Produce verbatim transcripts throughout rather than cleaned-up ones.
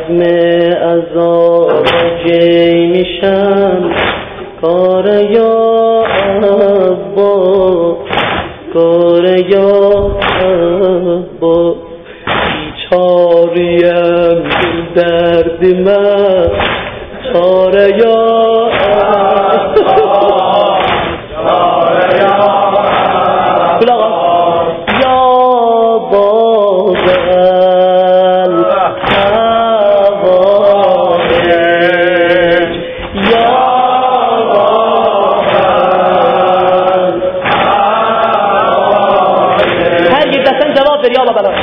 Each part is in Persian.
بزم عذاب جی میشم کار یا عبا کار یا عبا بیچاریم دل درد من چاره یا عبا چاره یا عبا یا بازل حوایج یا بازل حوایج هر یک دستن جواب داری آبا بلا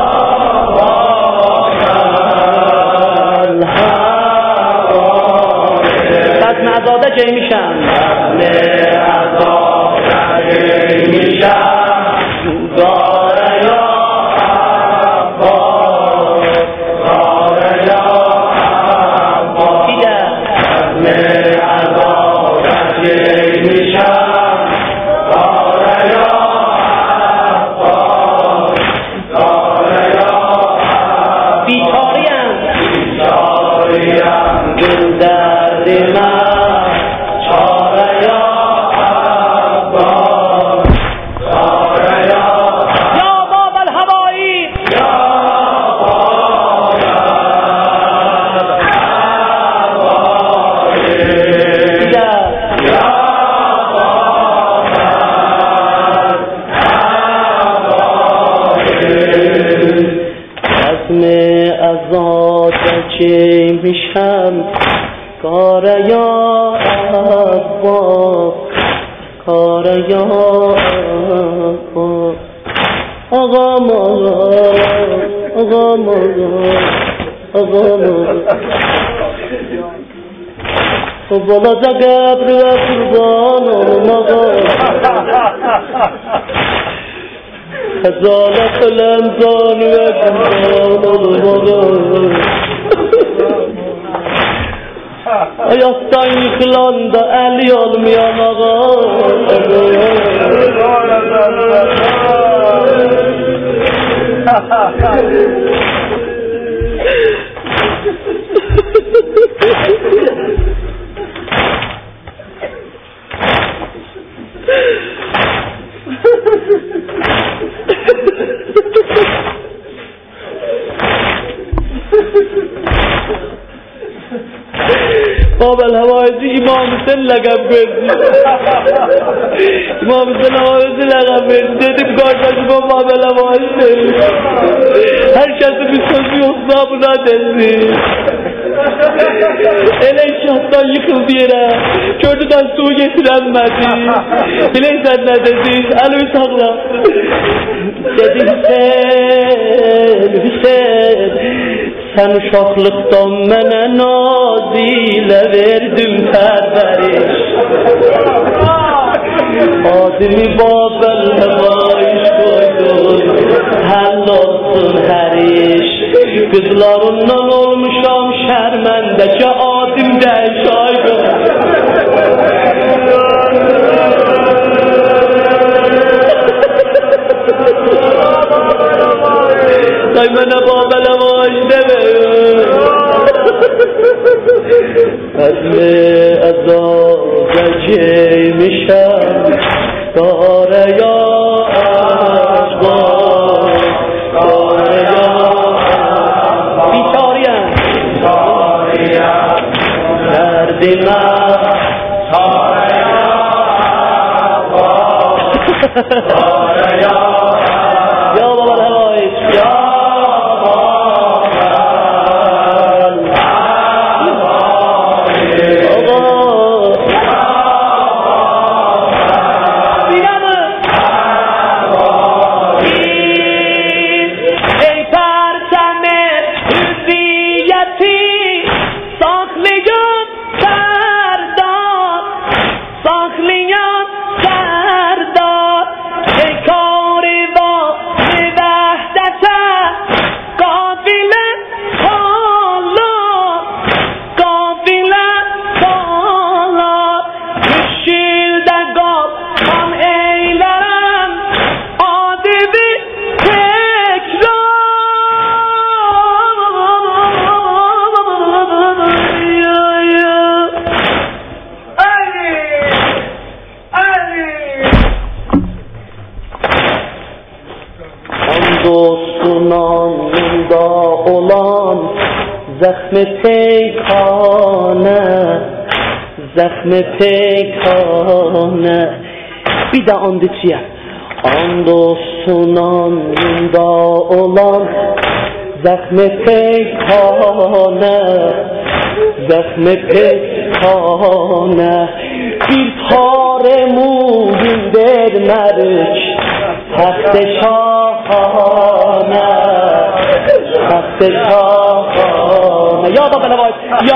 بزم عزاده جی میشم بزم عزاده جی میشم گاره یا عباس گاره یا عباس بزم عزاده جی میشم گاره یا عباس گاره یا عباس بیچاریم بیچاریم دل درد من چاره یا عباس چاره یا یا باب الهوایی یا باب الهوایی یا باب الهوایی بزم عزاده چی میشم کار یا عباس کار یا عباس آقا ماغا آقا ماغا آقا ماغا بالا جا قبر و قربان ماغا خزالت لنزان و قربان ماغا ayaktan yıkılan da eli olmayan ağa باب الهوایزی امام حسین لقب verdi امام حسین havayzi لقب verdi dedim kardeşime bab الهوایzi herkesin bir sözü yoksa buna densin ele inşaattan yıkıldı yere kördüden su getirenmedi bileysen ne dedi elimi sakla dedi Hüseyin Hüseyin sen uşaqlıqdan mənə nazilə verdim pərvəriş adimi Babel həvaiş qoydun həll olsun hər iş qızlarından olmuşam şərməndə ki adim dəş aydın Ay mənə Babel həvaiş demə بزم عزاده جی میشم کاره یا عباس کاره یا بیچاریم بیچاریم درد من چاره یا عباس چاره یا یا بابا الهوایج یا sunanında olan zəxmi peykanə, zəxmi peykanə. Bir də and içiyəm. And sunanında olan zəxmi peykanə, zəxmi peykanə. Bir tare muğin vermərik təxt şahanə, təxt şahanə. Ya da belə var, ya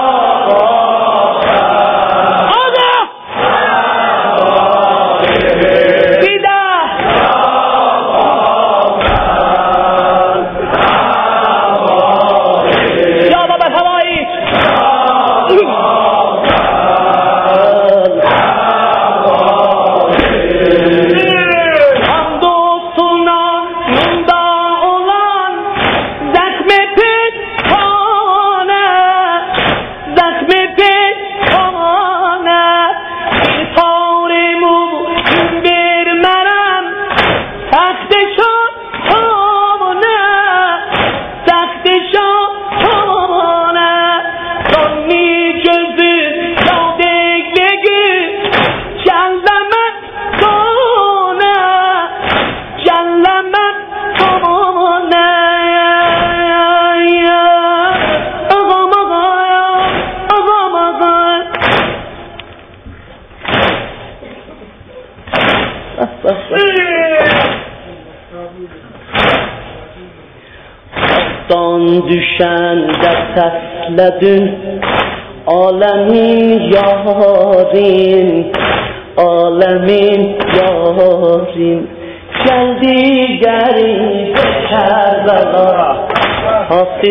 düşəndə səslədin aləmin yarin, aləmin yarin. Gəldi qərib Kərbəla, Haqq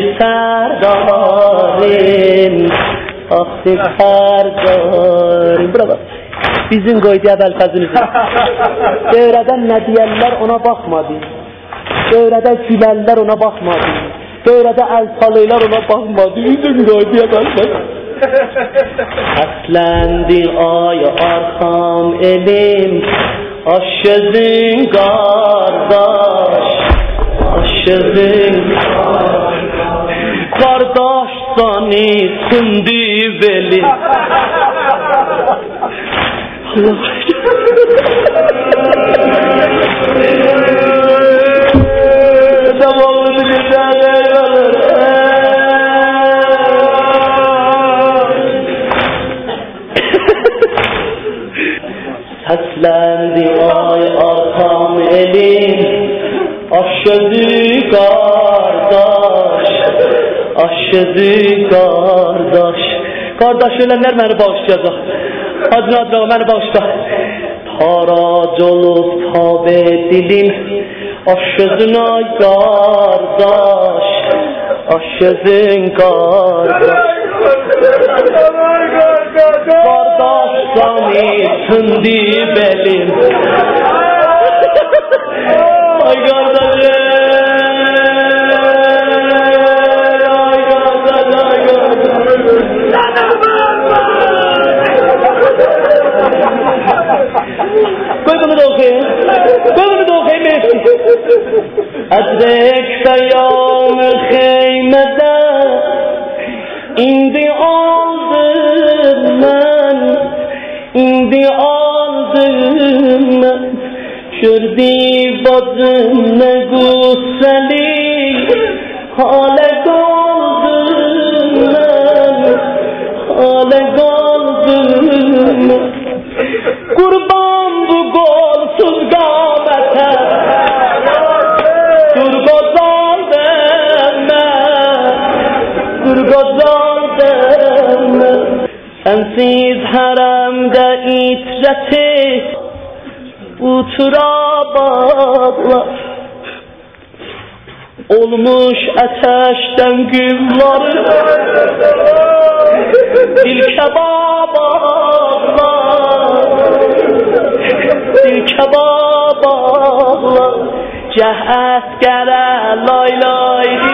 sərdarin, Haqq sərdarin. Bravo. Bizim qoydu Əbəlfəzimizin. Dövrədən nə deyərlər ona baxmadı. Dövrədə gülərlər ona baxmadı. Dövrədə əl salıylar ona baxmadı. Bizim qoydu Əbəlfəzim. Əsləndi ay arxam elim, aşızın qardaş, aşızın qardaş sani sündü belim. Allah devamını güzel eyvalır. Səsləndi ay arxam elim, aşıdı qardaş, aşıdı qardaş. Qardaş ölənlər məni bağışlayacaq. Hacı Nadir məni bağışla. Tarac olub tabe dilim, aşızın ay qardaş, aşızın qardaş. Qardaş sani sündü belim. Ay qardaşım, ay qardaş, ay Koy bunu da okuyayım. Koy bunu da okuyayım. Edrek feyyam-ı xeymede indi aldım ben, indi aldım ben. Gördü bacım ne güzeli, hale kaldım ben, hale kaldım ben. Kurban bu golsuz gamete, dur gozal deme, dur gozal deme. Sensiz haremde itreti uçura bağlar, olmuş ateşten gülları dil kebablar, dil kebablar. Cəhət gələ lay lay